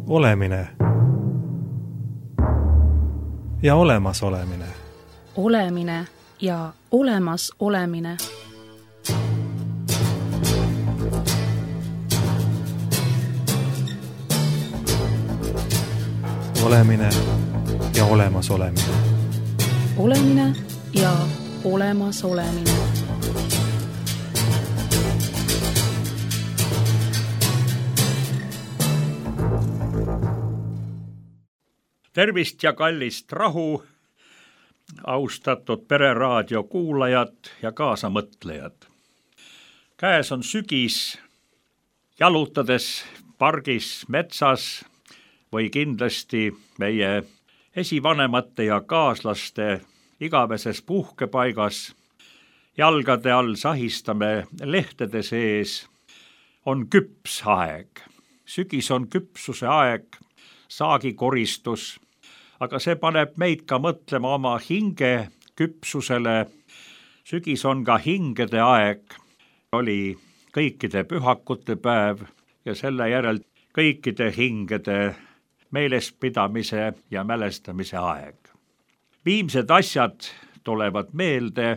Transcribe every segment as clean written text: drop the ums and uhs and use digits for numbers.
Olemine ja olemasolemine. Olemine ja olemas olemine. Olemine ja olemas olemine. Olemine ja olemas olemine. Tervist ja kallist rahu, austatud Pereraadio kuulajad ja kaasamõtlejad. Käes on sügis, jalutades pargis, metsas või kindlasti meie esivanemate ja kaaslaste igaveses puhkepaigas. Jalgade all sahistame lehtede sees. On küps aeg. Sügis on küpsuse aeg, saagikoristus, aga see paneb meid ka mõtlema oma hinge küpsusele. Sügis on ka hingede aeg. Oli kõikide pühakute päev ja selle järel kõikide hingede meelespidamise ja mälestamise aeg. Viimsed asjad tulevad meelde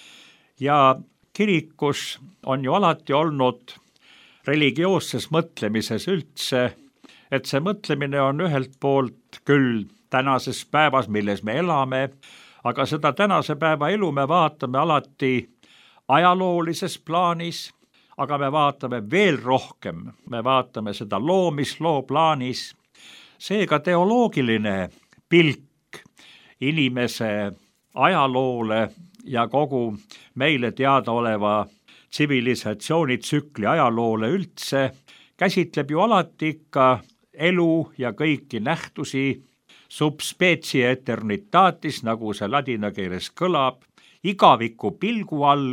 ja kirikus on ju alati olnud religioosses mõtlemises üldse, et see mõtlemine on ühelt poolt küll tänases päevas, milles me elame, aga seda tänase päeva elu me vaatame alati ajaloolises plaanis, aga me vaatame veel rohkem, me vaatame seda loomisloo plaanis. Seega teoloogiline pilk inimese ajaloole ja kogu meile teadaoleva tsivilisatsioonitsükli ajaloole üldse käsitleb ju alati ikka elu ja kõiki nähtusi sub specie eternitatis, nagu see ladina keeles kõlab, igaviku pilgu all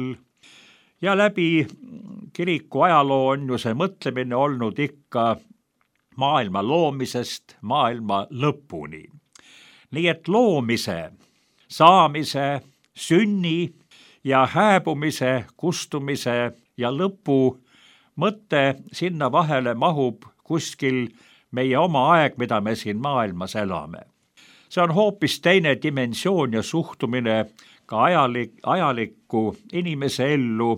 ja läbi kiriku ajaloo on ju see mõtlemine olnud ikka maailma loomisest maailma lõpuni. Nii et loomise, saamise, sünni ja hääbumise, kustumise ja lõpu mõte sinna vahele mahub kuskil meie oma aeg, mida me siin maailmas elame. See on hoopis teine dimensioon ja suhtumine ka ajalikku inimese ellu,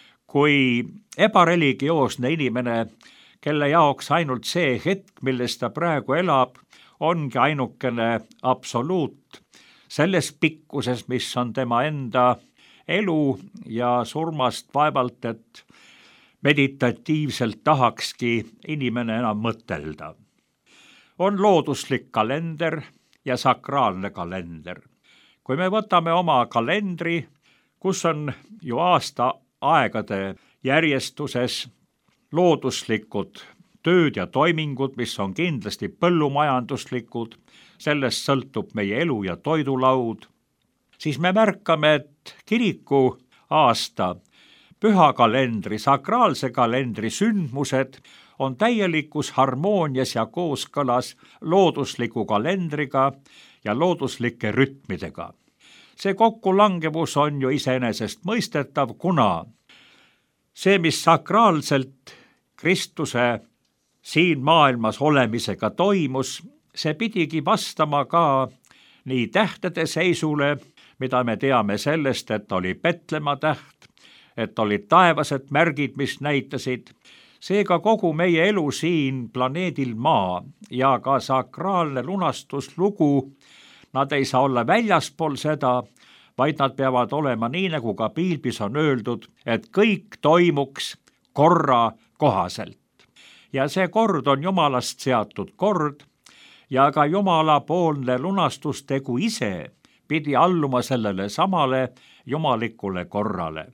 kui ebareligioosne inimene, kelle jaoks ainult see hetk, milles ta praegu elab, ongi ainukene absoluut selles pikkuses, mis on tema enda elu ja surmast vaevalt, et meditatiivselt tahakski inimene enam mõtelda. On looduslik kalender ja sakraalne kalender. Kui me võtame oma kalendri, kus on ju aasta aegade järjestuses looduslikud tööd ja toimingud, mis on kindlasti põllumajanduslikud, sellest sõltub meie elu ja toidulaud, siis me märkame, et kiriku aasta, pühakalendri, sakraalse kalendri sündmused on täielikus harmoonias ja kooskõlas loodusliku kalendriga ja looduslike rütmidega. See kokkulangevus on ju iseenesest mõistetav, kuna see, mis sakraalselt Kristuse siin maailmas olemisega toimus, see pidigi vastama ka nii tähtede seisule, mida me teame sellest, et oli Petlemma täht, et olid taevased märgid, mis näitasid. Seega kogu meie elu siin planeedil Maa ja ka sakraalne lunastuslugu, nad ei saa olla väljaspool seda, vaid nad peavad olema nii, nagu ka piiblis on öeldud, et kõik toimuks korra kohaselt. Ja see kord on Jumalast seatud kord ja ka Jumalapoolne lunastustegu ise pidi alluma sellele samale jumalikule korrale.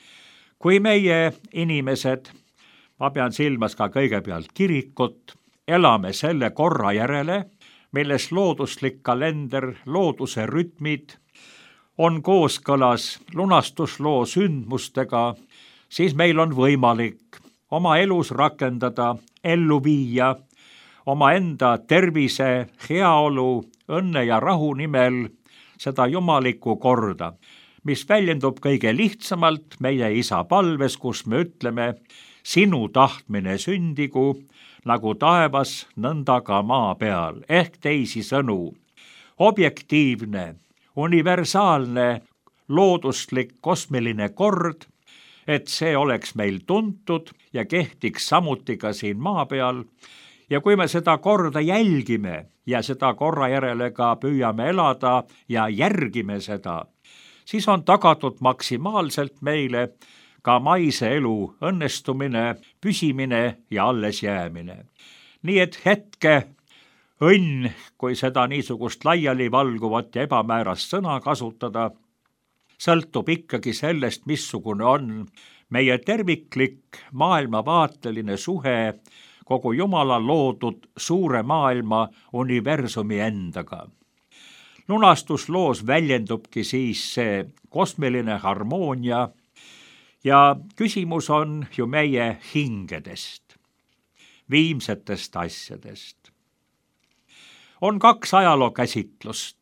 Kui meie inimesed, ma pean silmas ka kõigepealt kirikut, elame selle korra järele, milles looduslik kalender, looduse rütmid on kooskõlas lunastusloo sündmustega, siis meil on võimalik oma elus rakendada, ellu viia oma enda tervise, heaolu, õnne ja rahu nimel seda jumalikku korda, mis väljendub kõige lihtsamalt meie isa palves, kus me ütleme, sinu tahtmine sündigu, nagu taevas, nõnda ka maa peal, ehk teisisõnu. Objektiivne, universaalne, looduslik kosmiline kord, et see oleks meil tuntud ja kehtiks samuti ka siin maa peal. Ja kui me seda korda jälgime ja seda korra järele ka püüame elada ja järgime seda, siis on tagatud maksimaalselt meile ka maise elu õnnestumine, püsimine ja allesjäämine. Nii et hetke õnn, kui seda niisugust laiali valguvat ja ebamäärast sõna kasutada, sõltub ikkagi sellest, missugune on meie terviklik maailmavaateline suhe kogu Jumala loodud suure maailma universumi endaga. Lunastusloos väljendubki siis see kosmiline harmoonia ja küsimus on ju meie hingedest, viimsetest asjadest. On kaks ajalookäsitlust.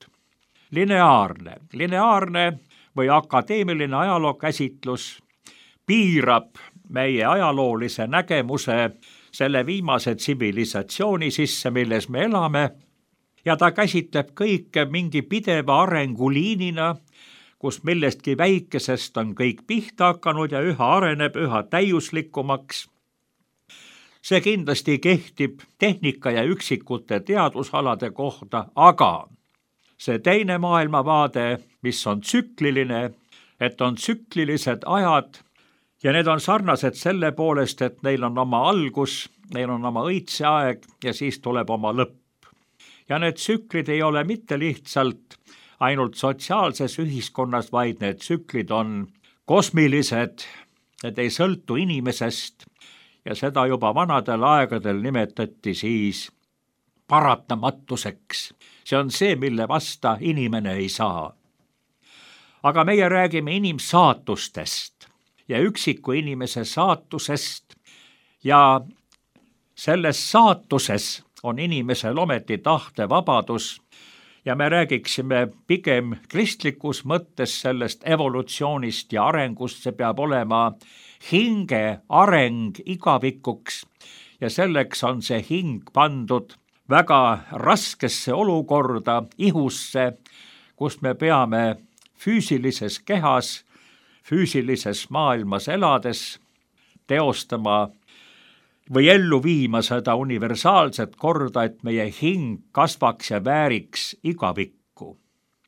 Lineaarne või akadeemiline ajalookäsitlus piirab meie ajaloolise nägemuse selle viimase tsivilisatsiooni sisse, milles me elame, ja ta käsitleb kõike mingi pideva arenguliinina, kus millestki väikesest on kõik pihta hakanud ja üha areneb üha täiuslikumaks. See kindlasti kehtib tehnika ja üksikute teadusalade kohta, aga see teine maailmavaade, mis on tsükliline, et on tsüklilised ajad ja need on sarnased selle poolest, et neil on oma algus, neil on oma õitseaeg ja siis tuleb oma lõpp. Ja need tsüklid ei ole mitte lihtsalt ainult sotsiaalses ühiskonnas, vaid need tsüklid on kosmilised, need ei sõltu inimesest ja seda juba vanadel aegadel nimetati siis paratamatuseks. See on see, mille vasta inimene ei saa. Aga meie räägime inimsaatustest ja üksiku inimese saatusest ja selles saatuses on inimesel ometi tahtevabadus ja me räägiksime pigem kristlikus mõttes sellest evolutsioonist ja arengust, see peab olema hinge areng igavikuks ja selleks on see hing pandud väga raskesse olukorda, ihusse, kus me peame füüsilises kehas, füüsilises maailmas elades teostama või ellu viima seda universaalset korda, et meie hing kasvaks ja vääriks igavikku.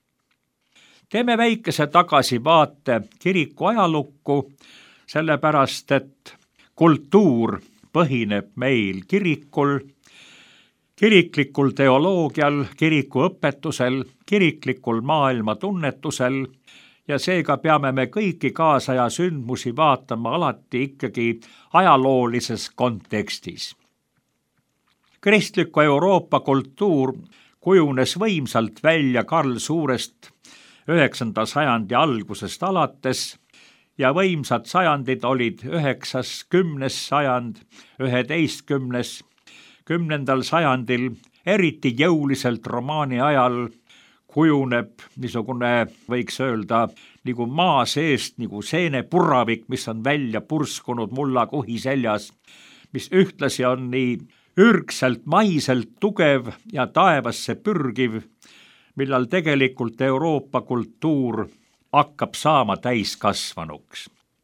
Teeme väikese tagasivaate kiriku ajalukku, sellepärast et kultuur põhineb meil kirikul, kiriklikul teoloogial, kiriku õpetusel, kiriklikul maailma tunnetusel ja seega peame me kõiki kaasaja sündmusi vaatama alati ikkagi ajaloolises kontekstis. Kristliku Euroopa kultuur kujunes võimsalt välja Karl Suurest 9. sajandi algusest alates ja võimsad sajandid olid 9., 10. sajand, 11., 10. sajandil eriti jõuliselt romaani ajal kujuneb niisugune, võiks öelda, nagu maa seest, nagu seenepurravik, mis on välja purskunud mullakuhi seljas, mis ühtlasi on nii ürgselt maiselt tugev ja taevasse pürgiv, millal tegelikult Euroopa kultuur hakkab saama täiskasvanuks.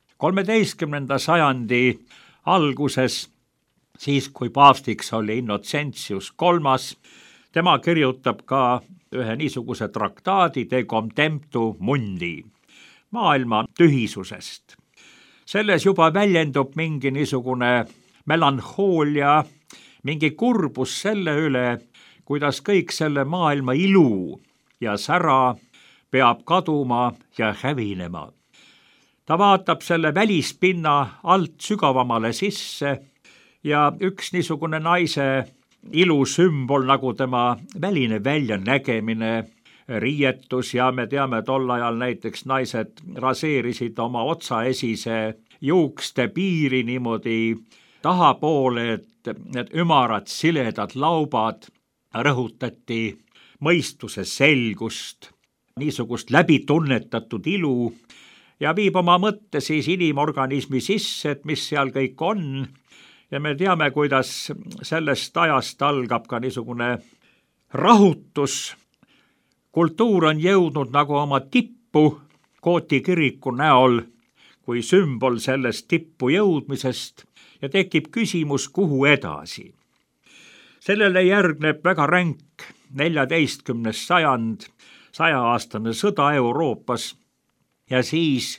13. sajandi alguses, siis kui paavstiks oli Innocentius III, tema kirjutab ka ühe niisuguse traktaadi De Contemptu Mundi, maailma tühisusest. Selles juba väljendub mingi niisugune melanhoolia, mingi kurbus selle üle, kuidas kõik selle maailma ilu ja sära peab kaduma ja hävinema. Ta vaatab selle välispinna alt sügavamale sisse ja üks niisugune naise ilusümbol, nagu tema väline väljanägemine, riietus ja me teame, tol ajal näiteks naised raseerisid oma otsaesise juukste piiri niimoodi tahapoole, et need ümarad siledad laubad rõhutati mõistuse selgust, niisugust läbitunnetatud ilu ja viib oma mõtte siis inimorganismi sisse, et mis seal kõik on. Ja me teame, kuidas sellest ajast algab ka niisugune rahutus. Kultuur on jõudnud nagu oma tippu Gooti kiriku näol kui sümbol sellest tippu jõudmisest ja tekib küsimus, kuhu edasi. Sellele järgneb väga ränk 14. sajand, 100-aastane sõda Euroopas ja siis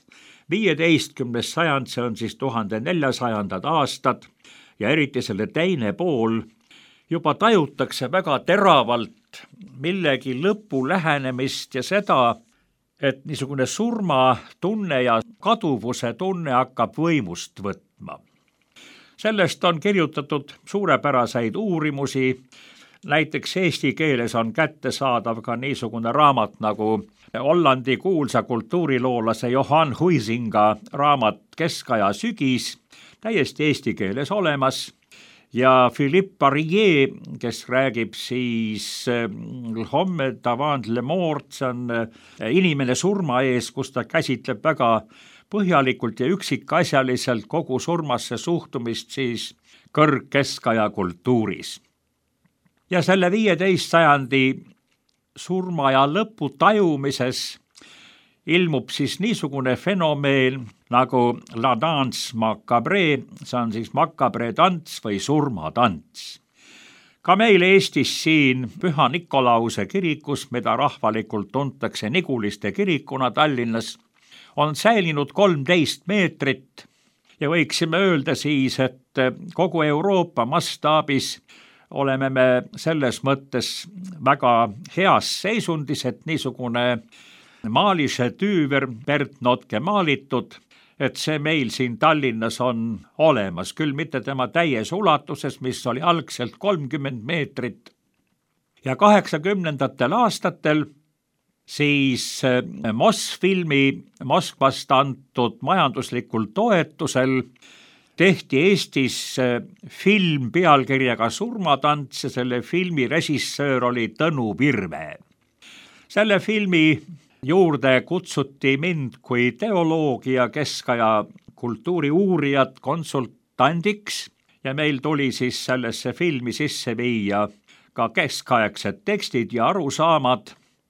15. sajand, see on siis 1400 aastad ja eriti selle teine pool, juba tajutakse väga teravalt millegi lõpu lähenemist ja seda, et niisugune surmatunne ja kaduvuse tunne hakkab võimust võtma. Sellest on kirjutatud suurepäraseid uurimusi, näiteks eesti keeles on kättesaadav ka niisugune raamat nagu Hollandi kuulsa kultuuriloolase Johan Huizinga raamat Keskaja sügis, täiesti eesti keeles olemas, ja Philippe Parillet, kes räägib siis Homme davant le mort, see on inimene surma ees, kus ta käsitleb väga põhjalikult ja üksikasjaliselt kogu surmasse suhtumist siis kõrgkeskaja kultuuris. Ja selle 15. sajandi surma ja lõpu tajumises ilmub siis niisugune fenomeen nagu la danse macabre, see on siis macabre tants või surmatants. Ka meil Eestis siin Püha Nikolause kirikus, mida rahvalikult tuntakse Niguliste kirikuna Tallinnas, on säilinud 13 meetrit ja võiksime öelda siis, et kogu Euroopa mastaabis oleme me selles mõttes väga heas seisundis, et niisugune Maalise tüüver Bert Notke maalitud, et see meil siin Tallinnas on olemas, küll mitte tema täies ulatuses, mis oli algselt 30 meetrit. Ja 80. aastatel siis Mosfilmi Moskvast antud majanduslikul toetusel tehti Eestis film pealkirjaga Surmatants ja selle filmi režissöör oli Tõnu Virve. Selle filmi juurde kutsuti mind kui teoloogia keskaja kultuuriuurijat konsultandiks ja meil tuli siis sellesse filmi sisse viia ka keskaegsed tekstid ja arusaamad.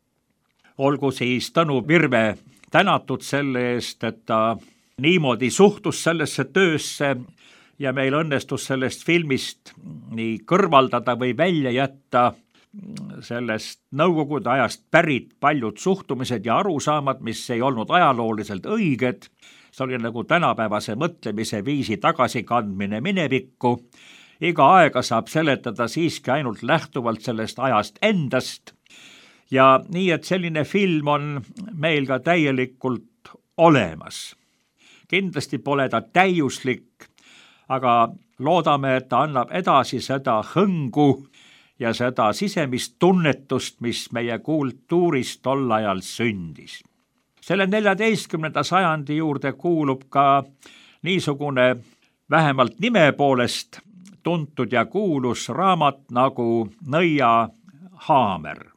Olgu siis Tõnu Virve tänatud selle eest, et ta niimoodi suhtus sellesse töösse ja meil õnnestus sellest filmist nii kõrvaldada või välja jätta sellest nõukogude ajast pärit paljud suhtumised ja arusaamad, mis ei olnud ajalooliselt õiged. See oli nagu tänapäevase mõtlemise viisi tagasikandmine minevikku. Iga aega saab seletada siiski ainult lähtuvalt sellest ajast endast. Ja nii, et selline film on meil ka täielikult olemas. Kindlasti pole ta täiuslik, aga loodame, et ta annab edasi seda hõngu ja seda sisemist tunnetust, mis meie kultuuris tol ajal sündis. Selle 14. sajandi juurde kuulub ka niisugune vähemalt nime poolest tuntud ja kuulus raamat nagu Nõia haamer.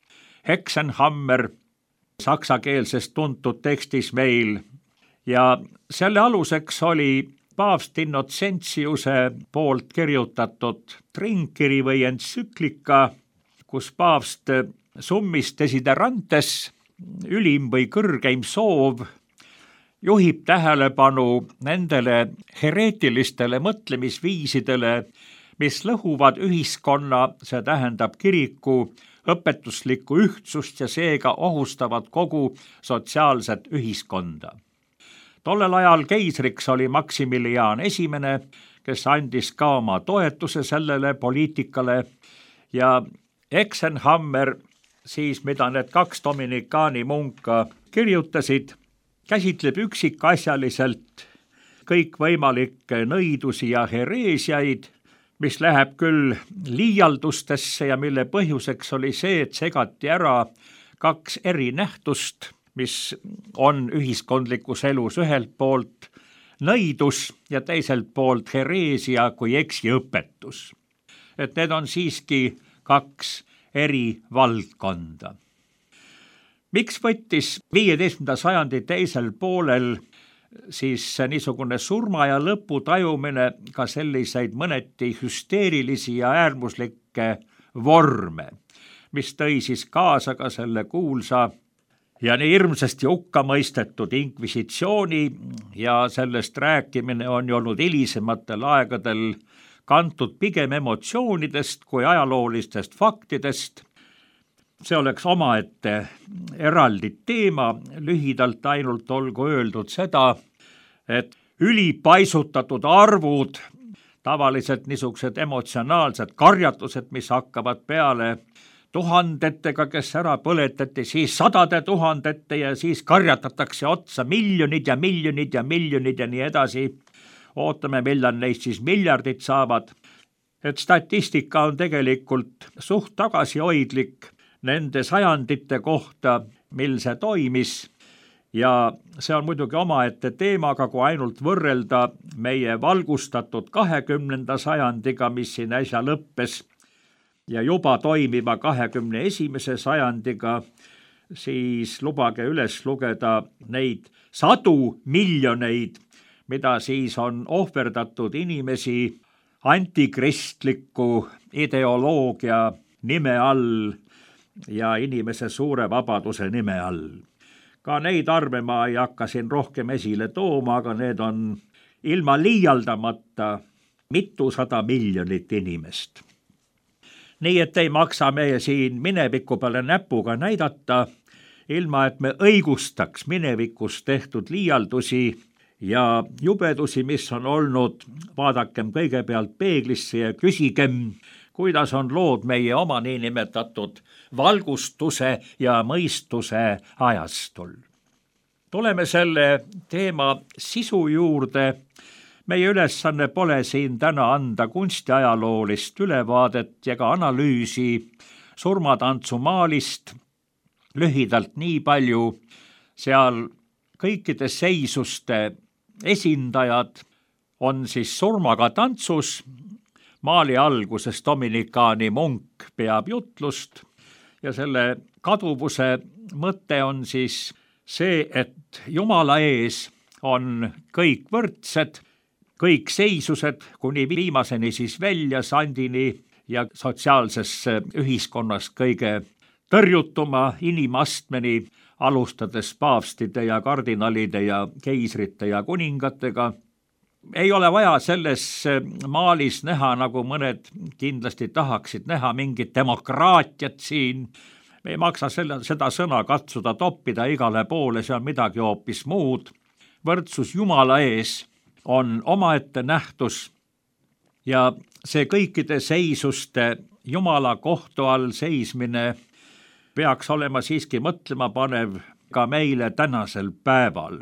Hexenhammer saksakeelsest tuntud tekstis meil ja selle aluseks oli paavst Innocentiuse poolt kirjutatud trinkiri või entsüklika, kus paavst summis desiderantes, ülim või kõrgeim soov, juhib tähelepanu nendele hereetilistele mõtlemisviisidele, mis lõhuvad ühiskonna, see tähendab kiriku, õpetuslikku ühtsust ja seega ohustavad kogu sotsiaalset ühiskonda. Tollel ajal keisriks oli Maximilian I, kes andis ka oma toetuse sellele poliitikale ja Hexenhammer, siis mida need 2 dominikaani munka kirjutasid, käsitleb üksikasjaliselt kõikvõimalikke nõidusi ja hereesiaid, mis läheb küll liialdustesse ja mille põhjuseks oli see, et segati ära 2 eri nähtust, mis on ühiskondlikus elus ühelt poolt nõidus ja teiselt poolt hereesia kui eksiõpetus. Et need on siiski 2 eri valdkonda. Miks võttis 15. sajandi teisel poolel siis niisugune surma ja lõpu tajumine ka selliseid mõneti hüsteerilisi ja äärmuslikke vorme, mis tõi siis kaasa ka selle kuulsa ja nii hirmsasti hukka mõistetud inkvisitsiooni, ja sellest rääkimine on ju olnud hilisematel aegadel kantud pigem emotsioonidest kui ajaloolistest faktidest. See oleks omaette eraldi teema, lühidalt ainult olgu öeldud seda, et ülipaisutatud arvud, tavaliselt niisugused emotsionaalsed karjatused, mis hakkavad peale tuhandetega, kes ära põletati, siis sadade tuhandete ja siis karjatatakse otsa miljonid ja miljonid ja miljonid ja nii edasi. Ootame, millal neist siis miljardid saavad. Et statistika on tegelikult suht tagasihoidlik nende sajandite kohta, mil see toimis, ja see on muidugi omaette teemaga, kui ainult võrrelda meie valgustatud 20. sajandiga, mis siin äsja lõppes, ja juba toimiva 21. sajandiga, siis lubage üles lugeda neid sadu miljoneid, mida siis on ohverdatud inimesi antikristliku ideoloogia nime all ja inimese suure vabaduse nime all. Ka neid arve ma ei hakka siin rohkem esile tooma, aga need on ilma liialdamata mitusada miljonit inimest. Nii et ei maksa meie siin mineviku peale näpuga näidata, ilma et me õigustaks minevikus tehtud liialdusi ja jubedusi, mis on olnud. Vaadakem kõigepealt peeglisse ja küsigem, kuidas on lood meie oma niinimetatud valgustuse ja mõistuse ajastul. Tuleme selle teema sisu juurde. Meie ülesanne pole siin täna anda kunstiajaloolist ülevaadet ja ka analüüsi surmatantsumaalist. Lühidalt nii palju, seal kõikide seisuste esindajad on siis surmaga tantsus. Maali alguses dominikaani munk peab jutlust ja selle kaduvuse mõte on siis see, et Jumala ees on kõik võrdsed, kõik seisused kuni viimaseni siis välja sandini ja sotsiaalsesse ühiskonnas kõige tõrjutuma inimastmeni, alustades paavstide ja kardinalide ja keisrite ja kuningatega. Ei ole vaja selles maalis näha, nagu mõned kindlasti tahaksid näha, mingit demokraatiat siin. Me ei maksa seda sõna katsuda toppida igale poole, see on midagi hoopis muud. Võrdsus Jumala ees on omaette nähtus ja see kõikide seisuste Jumala kohtu all seismine peaks olema siiski mõtlema panev ka meile tänasel päeval.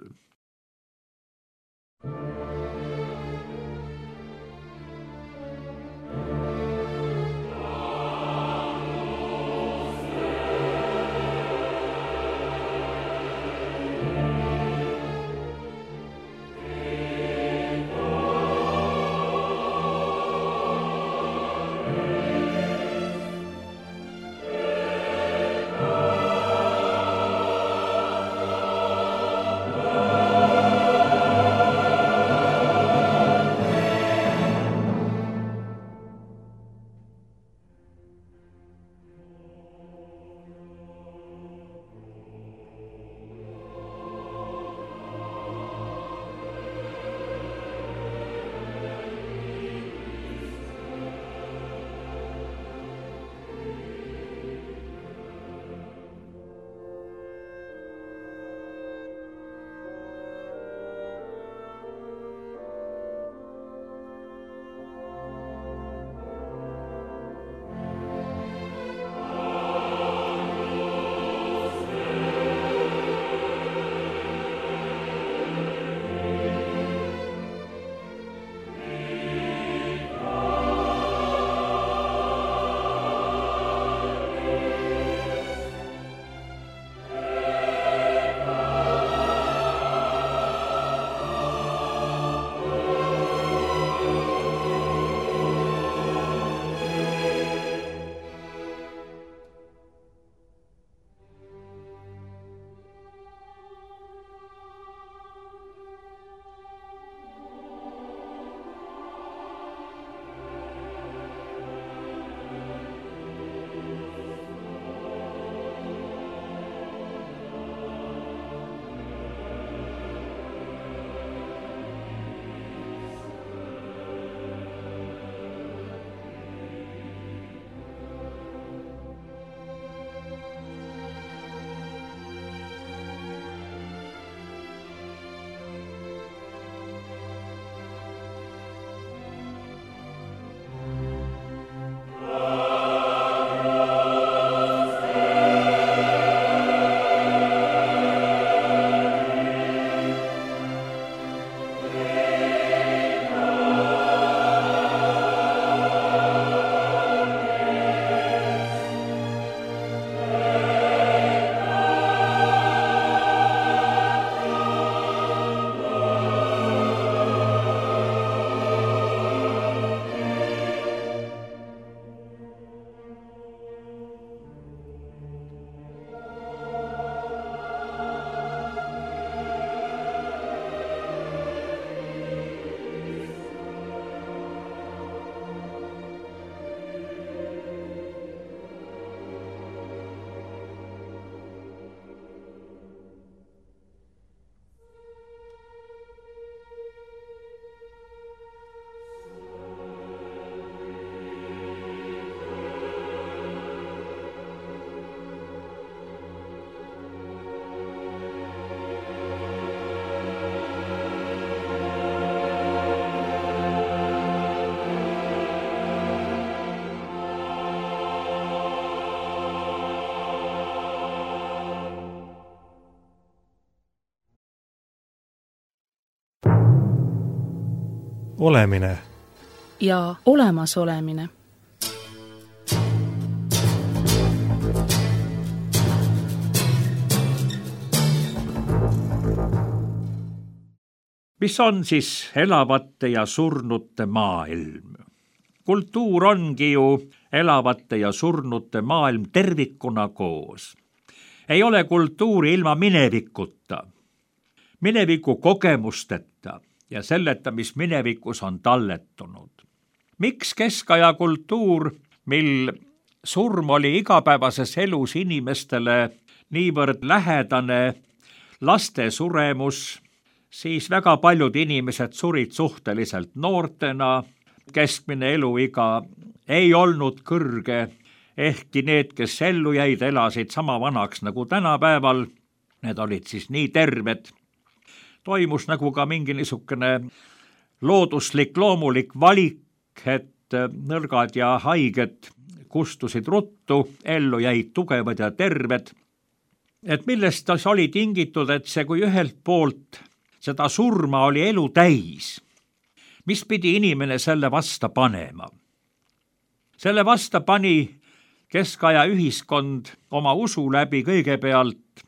olemine ja olemasolemine. Mis on siis elavate ja surnute maailm? Kultuur ongi ju elavate ja surnute maailm tervikuna koos. Ei ole kultuuri ilma minevikuta, mineviku kogemusteta ja selleta, mis minevikus on talletunud. Miks keskaja kultuur, mil surm oli igapäevases elus inimestele niivõrd lähedane, laste suremus, siis väga paljud inimesed surid suhteliselt noortena, keskmine eluiga ei olnud kõrge, ehkki need, kes ellu jäid, elasid sama vanaks nagu tänapäeval, need olid siis nii terved. Toimus nagu ka mingi niisugune looduslik, loomulik valik, et nõrgad ja haiged kustusid ruttu, ellu jäid tugevad ja terved. Et millest see oli tingitud, et see, kui ühelt poolt seda surma oli elu täis, mis pidi inimene selle vasta panema? Selle vasta pani keskaja ühiskond oma usu läbi kõigepealt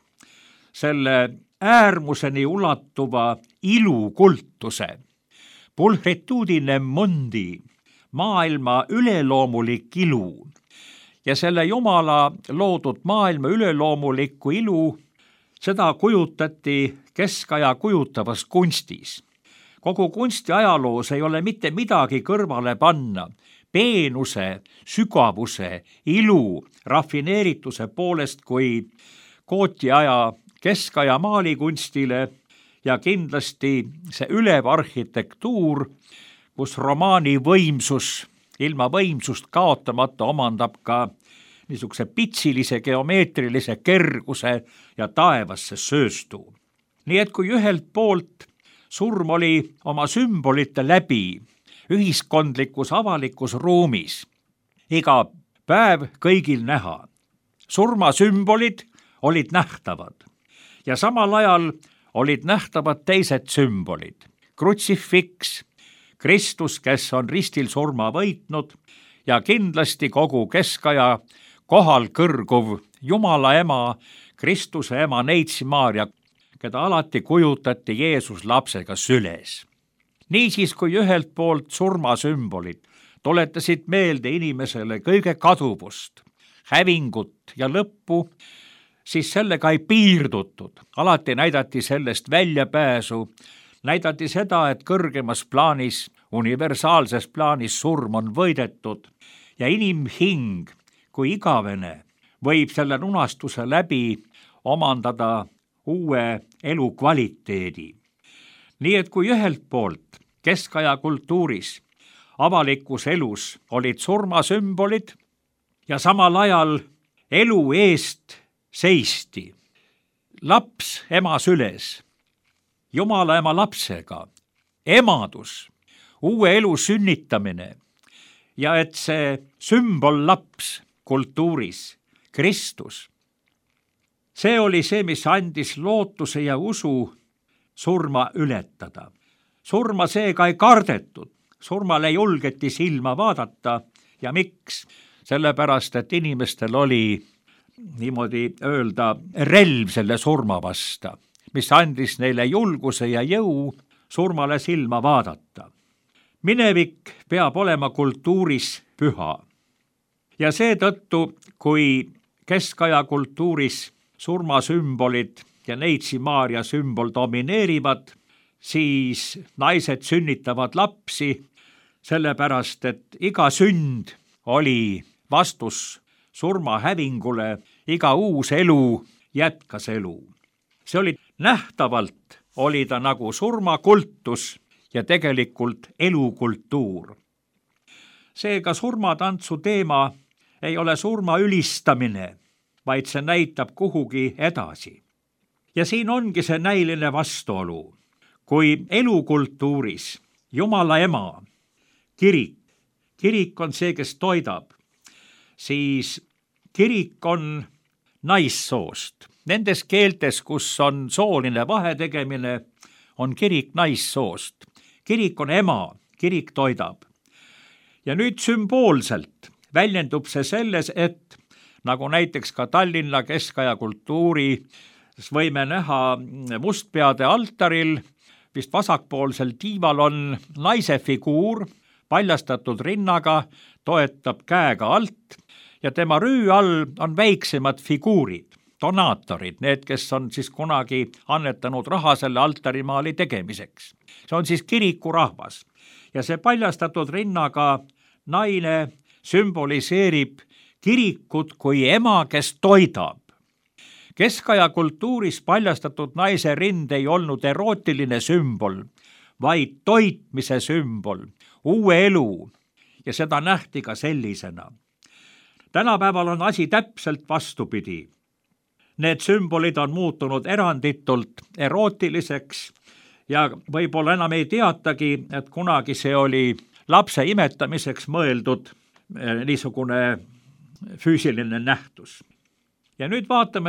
selle äärmuseni ulatuva ilukultuse, pulchrituudine mondi, maailma üleloomulik ilu ja selle Jumala loodud maailma üleloomulikku ilu, seda kujutati keskaja kujutavas kunstis. Kogu kunsti ajaloos ei ole mitte midagi kõrvale panna peenuse, sügavuse, ilu, rafineerituse poolest kui kootiaja keskaja maalikunstile ja kindlasti see ülev arhitektuur, kus romaani võimsus, ilma võimsust kaotamata omandab ka niisuguse pitsilise geomeetrilise kerguse ja taevasse sööstu. Nii et kui ühelt poolt surm oli oma sümbolite läbi ühiskondlikus avalikus ruumis iga päev kõigil näha, surmasümbolid olid nähtavad ja samal ajal olid nähtavad teised sümbolid. Krutsifiks, Kristus, kes on ristil surma võitnud ja kindlasti kogu keskaja kohal kõrguv Jumala ema, Kristuse ema Neitsi Maarja, keda alati kujutati Jeesus lapsega süles. Niisiis, kui ühelt poolt surmasümbolid tuletasid meelde inimesele kõige kaduvust, hävingut ja lõppu, siis sellega ei piirdutud. Alati näidati sellest väljapääsu, näidati seda, et kõrgemas plaanis, universaalses plaanis surm on võidetud ja inimhing kui igavene võib selle lunastuse läbi omandada uue elukvaliteedi. Nii et kui ühelt poolt keskaja kultuuris avalikus elus olid surmasümbolid ja samal ajal elu eest seisti, laps ema süles, Jumala ema lapsega, emadus, uue elu sünnitamine ja et see sümbol laps kultuuris, Kristus, see oli see, mis andis lootuse ja usu surma ületada. Surma seega ei kardetud, surmale julgeti silma vaadata ja miks? Sellepärast, et inimestel oli niimoodi öelda relv selle surma vasta, mis andis neile julguse ja jõu surmale silma vaadata. Minevik peab olema kultuuris püha. Ja seetõttu, kui keskaja kultuuris surmasümbolid ja Neitsi Maarja sümbol domineerivad, siis naised sünnitavad lapsi, sellepärast et iga sünd oli vastus surma hävingule, iga uus elu jätkas elu. See oli nähtavalt, oli ta nagu surmakultus ja tegelikult elukultuur. Seega surmatantsu teema ei ole surma ülistamine, vaid see näitab kuhugi edasi. Ja siin ongi see näiline vastuolu. Kui elukultuuris Jumala ema, kirik on see, kes toidab, siis kirik on naissoost. Nendes keeltes, kus on sooline vahetegemine, on kirik naissoost. Kirik on ema, kirik toidab. Ja nüüd sümboolselt väljendub see selles, et nagu näiteks ka Tallinna keskaja kultuuris võime näha mustpeade altaril, vist vasakpoolsel tiival on naise figuur, paljastatud rinnaga, toetab käega alt ja tema rüü all on väiksemad figuurid, donaatorid, need, kes on siis kunagi annetanud raha selle altarimaali tegemiseks. See on siis kirikurahvas ja see paljastatud rinnaga naine sümboliseerib kirikut kui ema, kes toidab. Keskaja kultuuris paljastatud naise rind ei olnud erootiline sümbol, vaid toitmise sümbol, uue elu ja seda nähti ka sellisena. Tänapäeval on asi täpselt vastupidi. Need sümbolid on muutunud eranditult erootiliseks ja võib-olla enam ei teatagi, et kunagi see oli lapse imetamiseks mõeldud niisugune füüsiline nähtus. Ja nüüd vaatame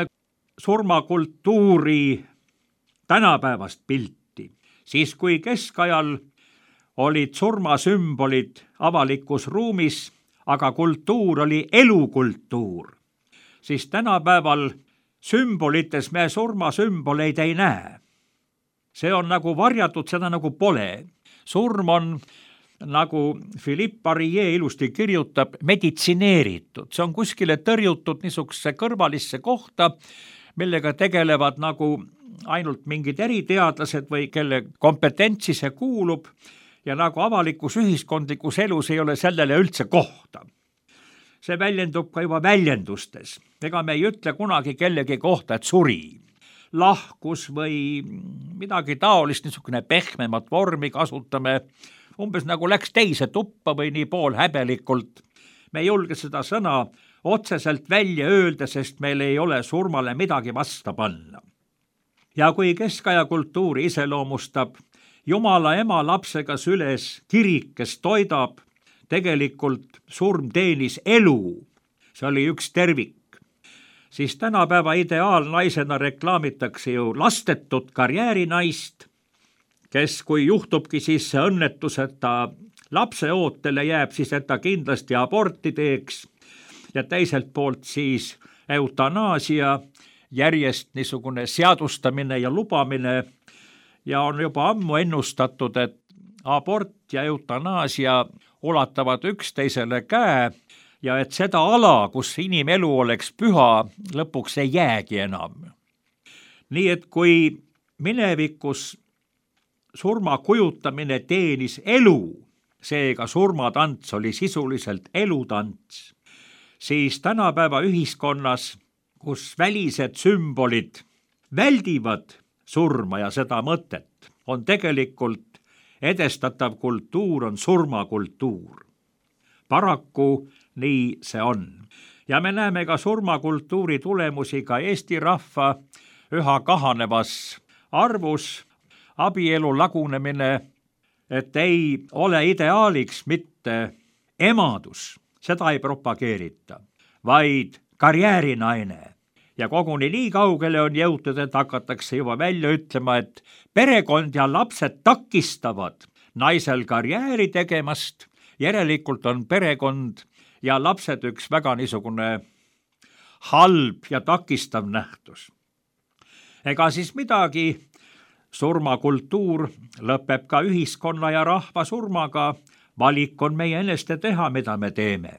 surmakultuuri tänapäevast pilti. Siis kui keskajal olid surmasümbolid avalikus ruumis, aga kultuur oli elukultuur, siis tänapäeval sümbolites me surmasümboleid ei näe. See on nagu varjatud, seda nagu pole. Surm on, nagu Philippe Arié ilusti kirjutab, meditsineeritud. See on kuskile tõrjutud niisuguse kõrvalisse kohta, millega tegelevad nagu ainult mingid eriteadlased või kelle kompetentsi see kuulub ja nagu avalikus ühiskondlikus elus ei ole sellele üldse kohta. See väljendub ka juba väljendustes. Ega me ei ütle kunagi kellegi kohta, et suri, lahkus või midagi taolist, niisugune pehmemat vormi kasutame, umbes nagu läks teise tuppa või nii poolhäbelikult. Me ei julge seda sõna otseselt välja öelda, sest meil ei ole surmale midagi vasta panna. Ja kui keskaja kultuuri iseloomustab Jumala ema lapsega süles kirik, kes toidab, tegelikult surm teenis elu, see oli üks tervik. Siis tänapäeva ideaalnaisena reklaamitakse ju lastetut karjäärinaist, kes kui juhtubki siis see õnnetus, et ta lapse ootele jääb, siis et ta kindlasti aborti teeks ja teiselt poolt siis eutanaasia, järjest niisugune seadustamine ja lubamine ja on juba ammu ennustatud, et abort ja eutanaasia ulatavad üksteisele käe ja et seda ala, kus inimelu oleks püha, lõpuks ei jäägi enam. Nii et kui minevikus surma kujutamine teenis elu, seega surmatants oli sisuliselt elutants, siis tänapäeva ühiskonnas, kus välised sümbolid väldivad surma ja seda mõtet, on tegelikult edestatav kultuur on surmakultuur. Paraku nii see on. Ja me näeme ka surmakultuuri tulemusi ka Eesti rahva üha kahanevas arvus, abielu lagunemine, et ei ole ideaaliks mitte emadus, seda ei propageerita, vaid karjäärinaine. Ja koguni nii kaugele on jõutud, et hakatakse juba välja ütlema, et perekond ja lapsed takistavad naisel karjääri tegemast, järelikult on perekond ja lapsed üks väga niisugune halb ja takistav nähtus. Ega siis midagi, surmakultuur lõpeb ka ühiskonna ja rahva surmaga, valik on meie eneste teha, mida me teeme.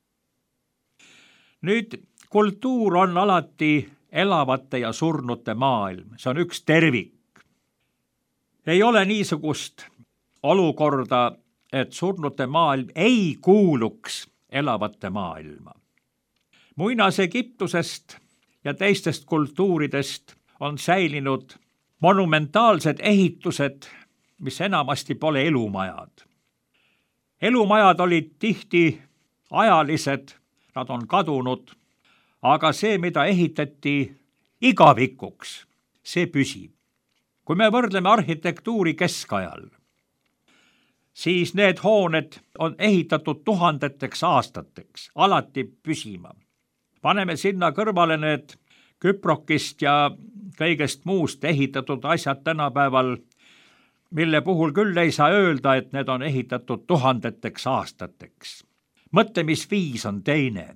Nüüd kultuur on alati elavate ja surnute maailm, see on üks tervik. Ei ole niisugust olukorda, et surnute maailm ei kuuluks elavate maailma. Muinas-Egiptusest ja teistest kultuuridest on säilinud monumentaalsed ehitused, mis enamasti pole elumajad. Elumajad olid tihti ajalised, nad on kadunud, aga see, mida ehitati igavikuks, see püsib. Kui me võrdleme arhitektuuri keskajal, siis need hooned on ehitatud tuhandeteks aastateks, alati püsima. Paneme sinna kõrvale need küprokist ja kõigest muust ehitatud asjad tänapäeval, mille puhul küll ei saa öelda, et need on ehitatud tuhandeteks aastateks. Mõtlemisviis on teine.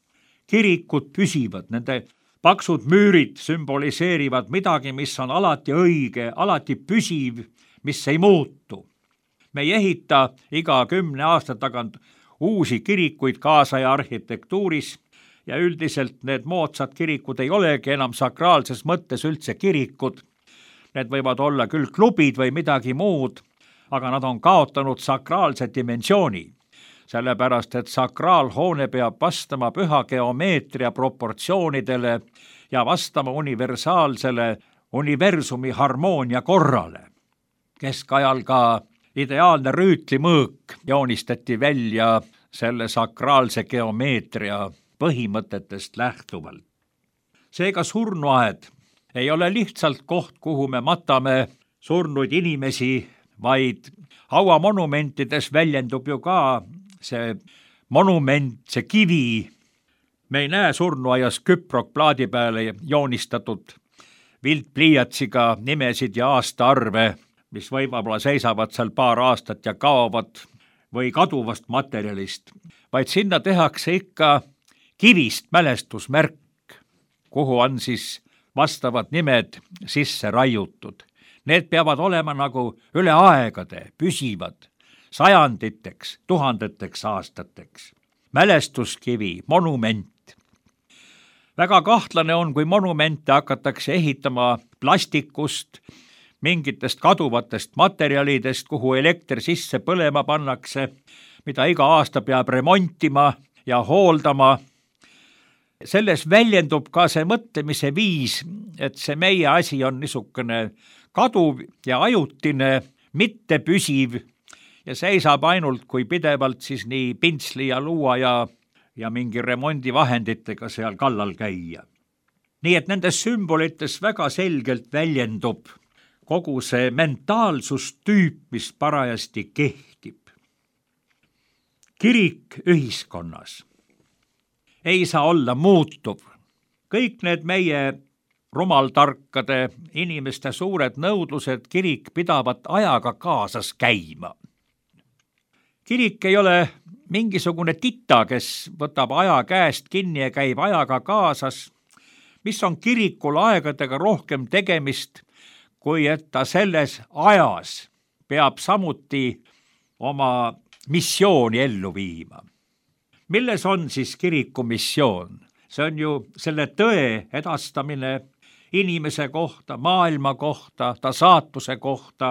Kirikud püsivad, nende paksud müürid sümboliseerivad midagi, mis on alati õige, alati püsiv, mis ei muutu. Me ei ehita iga 10 aasta tagant uusi kirikuid kaasaja arhitektuuris ja üldiselt need moodsad kirikud ei olegi enam sakraalses mõttes üldse kirikud. Need võivad olla küll klubid või midagi muud, aga nad on kaotanud sakraalse dimensiooni, sellepärast et sakraalhoone peab vastama püha geomeetria proportsioonidele ja vastama universaalsele universumi harmoonia korrale. Keskajal ka ideaalne rüütlimõõk joonistati välja selle sakraalse geomeetria põhimõtetest lähtuvalt. Seega surnuaed ei ole lihtsalt koht, kuhu me matame surnuid inimesi, vaid hauamonumentides väljendub ju ka see monument, see kivi. Me ei näe surnuaias küprokplaadi peale joonistatud viltpliiatsiga nimesid ja aastaarve, mis võib-olla seisavad seal paar aastat ja kaovad või kaduvast materjalist, vaid sinna tehakse ikka kivist mälestusmärk, kuhu on siis vastavad nimed sisse raiutud. Need peavad olema nagu üle aegade, püsivad, sajanditeks, tuhandeteks aastateks. Mälestuskivi, monument. Väga kahtlane on, kui monumente hakatakse ehitama plastikust, mingitest kaduvatest materjalidest, kuhu elekter sisse põlema pannakse, mida iga aasta peab remontima ja hooldama. Selles väljendub ka see mõtlemise viis, et see meie asi on niisugune kaduv ja ajutine, mitte püsiv ja seisab ainult, kui pidevalt siis nii pintsli ja luua ja mingi remondivahenditega seal kallal käia. Nii et nendes sümbolites väga selgelt väljendub kogu see mentaalsustüüp, mis parajasti kehtib. Kirik ühiskonnas ei saa olla muutuv. Kõik need meie rumaltarkade inimeste suured nõudlused kirik pidavat ajaga kaasas käima. Kirik ei ole mingisugune tita, kes võtab aja käest kinni ja käib ajaga kaasas, mis on kirikul aegadega rohkem tegemist, kui et ta selles ajas peab samuti oma missiooni ellu viima. Milles on siis kiriku missioon? See on ju selle tõe edastamine inimese kohta, maailma kohta, ta saatuse kohta.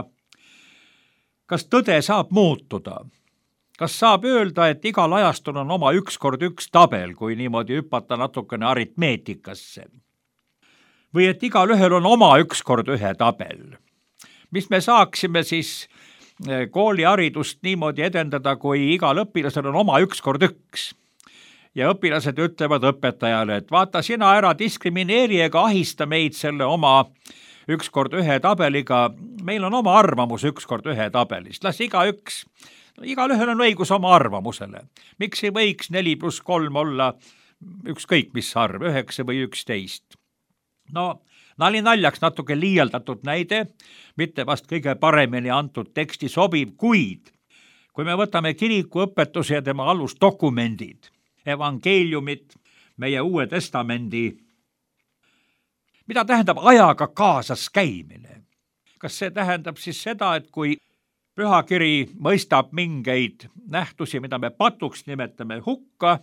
Kas tõde saab muutuda? Kas saab öelda, et igal ajastul on oma 1x1 tabel, kui niimoodi hüpata natukene aritmeetikasse? Või et igal ühel on oma 1x1 tabel? Mis me saaksime siis kooliharidust niimoodi edendada, kui igal õpilasel on oma 1x1? Ja õpilased ütlevad õpetajale, et vaata, sina ära diskrimineeri ega ahista meid selle oma 1x1 tabeliga. Meil on oma arvamus 1x1 tabelist. Las igal ühel on õigus oma arvamusele. Miks ei võiks 4+3 olla ükskõik mis arv, 9 või 11? No, nali naljaks natuke liialdatud näide, mitte vast kõige paremini antud teksti sobiv, kuid kui me võtame kiriku õpetuse ja tema alusdokumendid, evangeeliumid, meie Uue Testamendi, mida tähendab ajaga kaasas käimine? Kas see tähendab siis seda, et kui pühakiri mõistab mingeid nähtusi, mida me patuks nimetame hukka,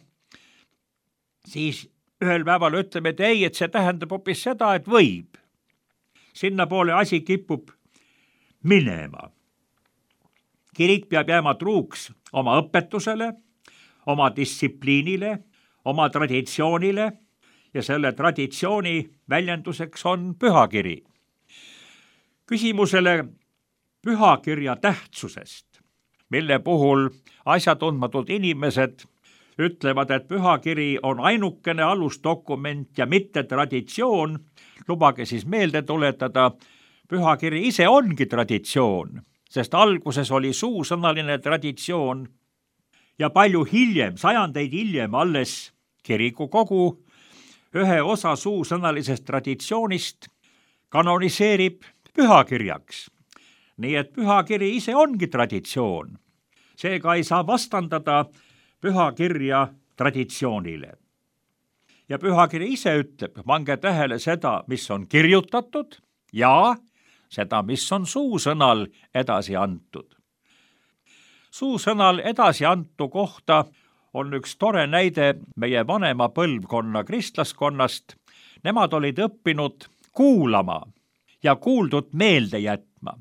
siis ühel päeval ütleme, et ei, et see tähendab hoopis seda, et võib. Sinnapoole asi kipub minema. Kirik peab jääma truuks oma õpetusele, oma distsipliinile, oma traditsioonile ja selle traditsiooni väljenduseks on pühakiri. Küsimusele pühakirja tähtsusest, mille puhul asjatundmatud inimesed ütlevad, et pühakiri on ainukene alusdokument ja mitte traditsioon, lubage siis meelde tuletada, pühakiri ise ongi traditsioon, sest alguses oli suusõnaline traditsioon ja palju hiljem, sajandeid hiljem alles kirikukogu ühe osa suusõnalisest traditsioonist kanoniseerib pühakirjaks. nii et pühakiri ise ongi traditsioon. Seega ei saa vastandada pühakirja traditsioonile. Ja pühakiri ise ütleb, pange tähele seda, mis on kirjutatud ja seda, mis on suusõnal edasi antud. Suusõnal edasi antu kohta on üks tore näide meie vanema põlvkonna kristlaskonnast. Nemad olid õppinud kuulama ja kuuldut meelde jätma.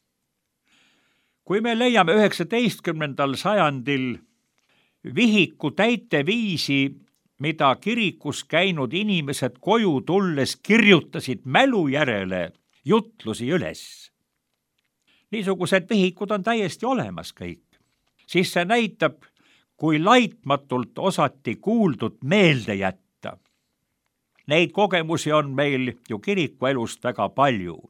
Kui me leiame 19. sajandil vihiku täiteviisi, mida kirikus käinud inimesed koju tulles kirjutasid mälu järele jutlusi üles. Niisugused vihikud on täiesti olemas kõik. Siis see näitab, kui laitmatult osati kuuldut meelde jätta. Neid kogemusi on meil ju kirikuelust väga palju.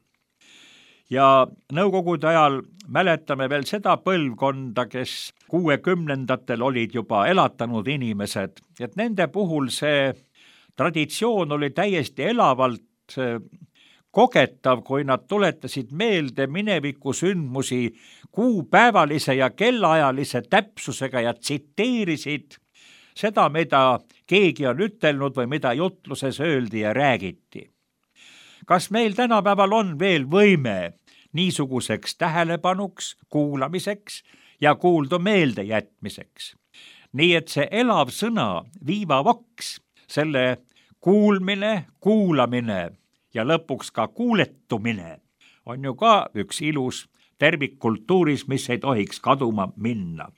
Ja nõukogude ajal mäletame veel seda põlvkonda, kes 60-ndatel olid juba elatanud inimesed, et nende puhul see traditsioon oli täiesti elavalt kogetav, kui nad tuletasid meelde mineviku sündmusi kuupäevalise ja kellaajalise täpsusega ja tsiteerisid seda, mida keegi on ütelnud või mida jutluses öeldi ja räägiti. Kas meil tänapäeval on veel võime niisuguseks tähelepanuks, kuulamiseks ja kuuldu meelde jätmiseks? Nii et see elav sõna viivavaks, selle kuulmine, kuulamine ja lõpuks ka kuuletumine on ju ka üks ilus tervikkultuuris, mis ei tohiks kaduma minna.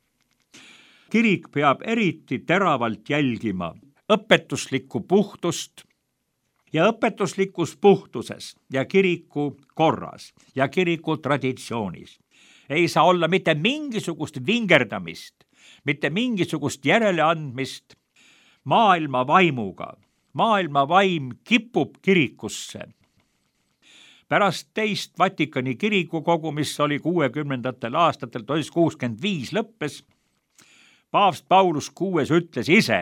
Kirik peab eriti teravalt jälgima õpetuslikku puhtust ja õpetuslikus puhtuses ja kiriku korras ja kiriku traditsioonis ei saa olla mitte mingisugust vingerdamist, mitte mingisugust järeleandmist maailma vaimuga. Maailma vaim kipub kirikusse. Pärast teist Vatikani kirikukogu, mis oli 60. aastatel 1965 lõppes, paavst Paulus VI ütles ise,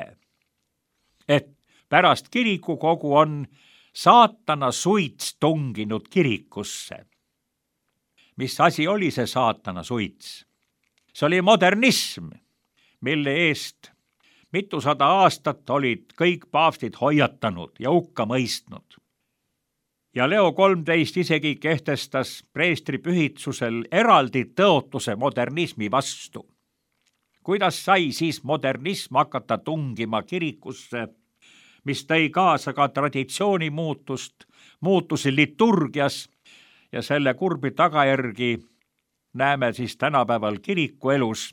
et pärast kirikukogu on saatana suits tunginud kirikusse. Mis asi oli see saatana suits? See oli modernism, mille eest mitusada aastat olid kõik paavstid hoiatanud ja hukka mõistnud. Ja Leo 13 isegi kehtestas preestripühitsusel eraldi tõotuse modernismi vastu. Kuidas sai siis modernism hakata tungima kirikusse, mis tõi kaasa ka traditsiooni muutust, muutusi liturgias ja selle kurbi tagajärgi näeme siis tänapäeval kirikuelus.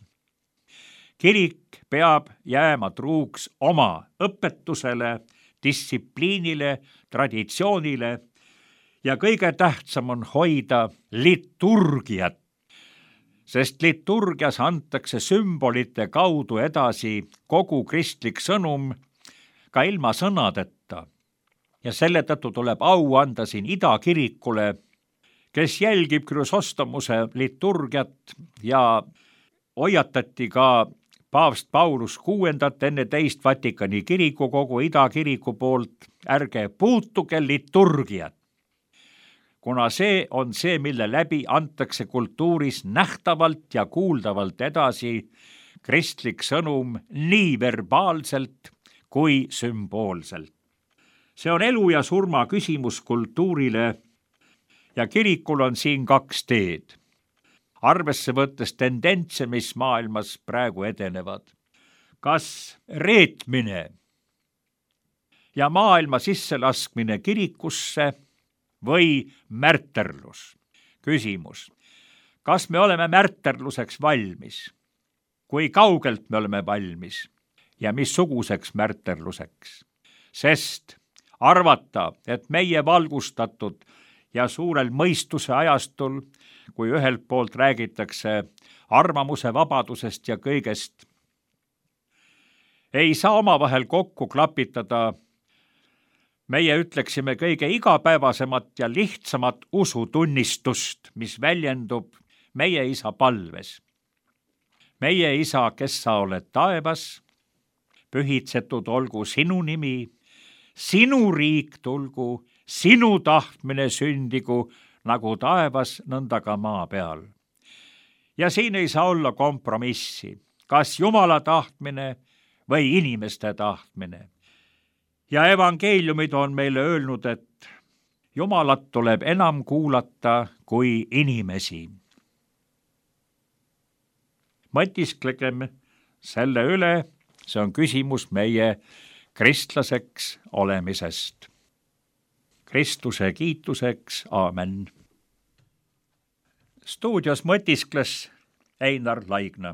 Kirik peab jääma truuks oma õpetusele, distsipliinile, traditsioonile ja kõige tähtsam on hoida liturgiat, sest liturgias antakse sümbolite kaudu edasi kogu kristlik sõnum ka ilma sõnadeta. Ja selle tõttu tuleb au anda siin Ida kirikule, kes jälgib Krüsostomuse liturgiat ja hoiatati ka paavst Paulus VI enne teist Vatikani kirikukogu Ida kiriku poolt, ärge puutuge liturgiat, kuna see on see, mille läbi antakse kultuuris nähtavalt ja kuuldavalt edasi kristlik sõnum nii verbaalselt kui sümboolselt. See on elu ja surma küsimus kultuurile ja kirikul on siin kaks teed. Arvesse võttes tendentse, mis maailmas praegu edenevad. Kas reetmine ja maailma sisselaskmine kirikusse või märterlus? Küsimus. Kas me oleme märterluseks valmis? Kui kaugelt me oleme valmis? Ja missuguseks märterluseks? Sest arvata, et meie valgustatud ja suurel mõistuse ajastul, kui ühelt poolt räägitakse arvamuse vabadusest ja kõigest, ei saa omavahel kokku klapitada meie ütleksime kõige igapäevasemat ja lihtsamat usutunnistust, mis väljendub meie isa palves. Meie isa, kes sa oled taevas, pühitsetud olgu sinu nimi, sinu riik tulgu, sinu tahtmine sündigu nagu taevas, nõnda ka maa peal. Ja siin ei saa olla kompromissi, kas Jumala tahtmine või inimeste tahtmine. Ja evangeeliumid on meile öelnud, et Jumalat tuleb enam kuulata kui inimesi. Mõtisklegem selle üle, see on küsimus meie kristlaseks olemisest. Kristuse kiituseks, aamen. Stuudios mõtiskles Einar Laigna.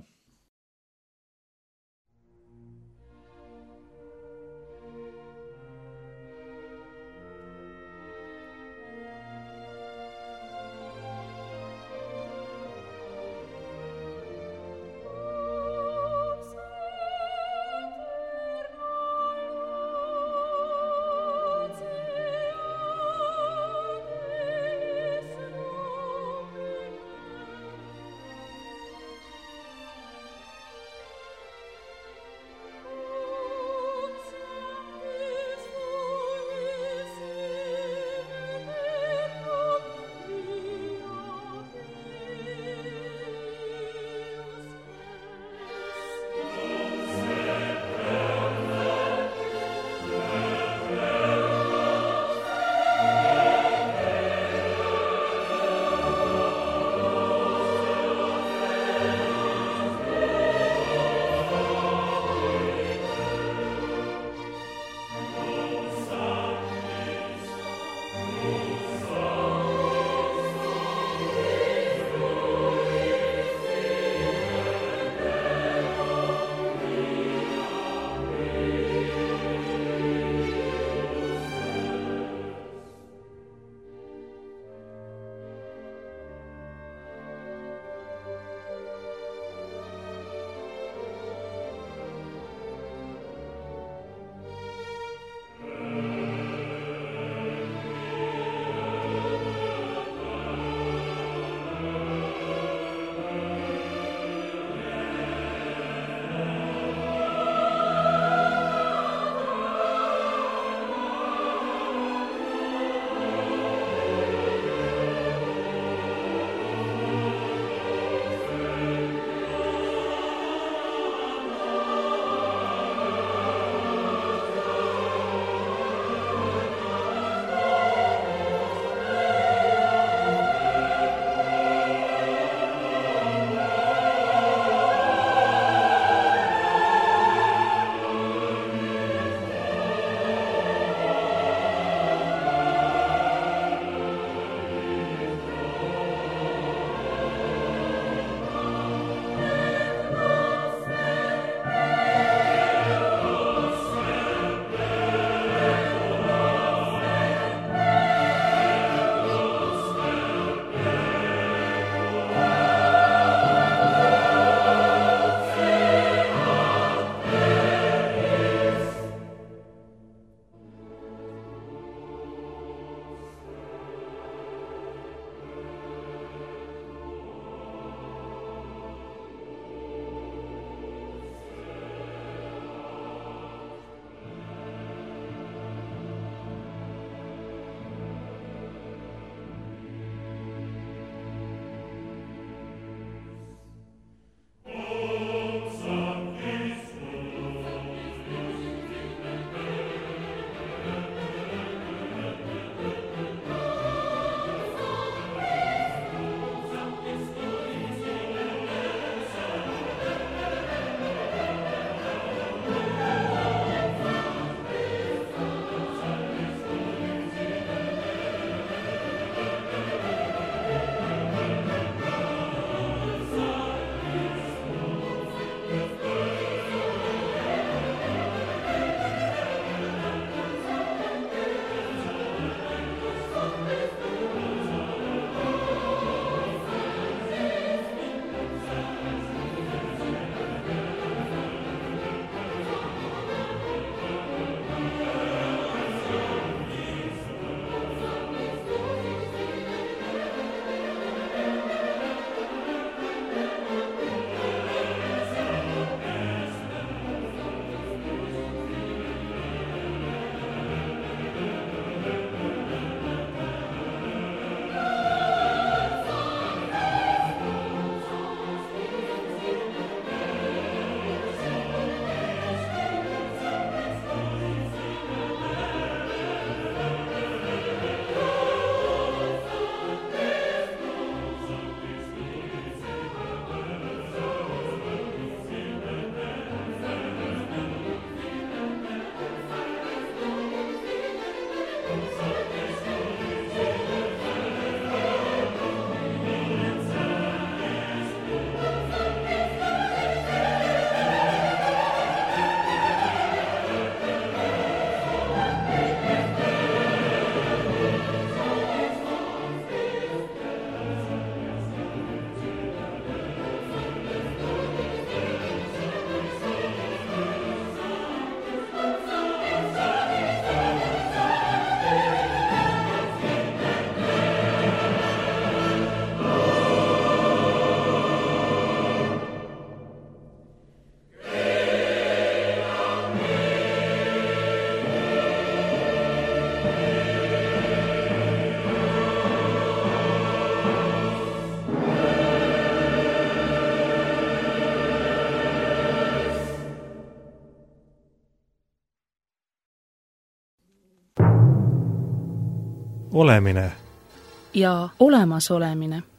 Olemine ja olemasolemine.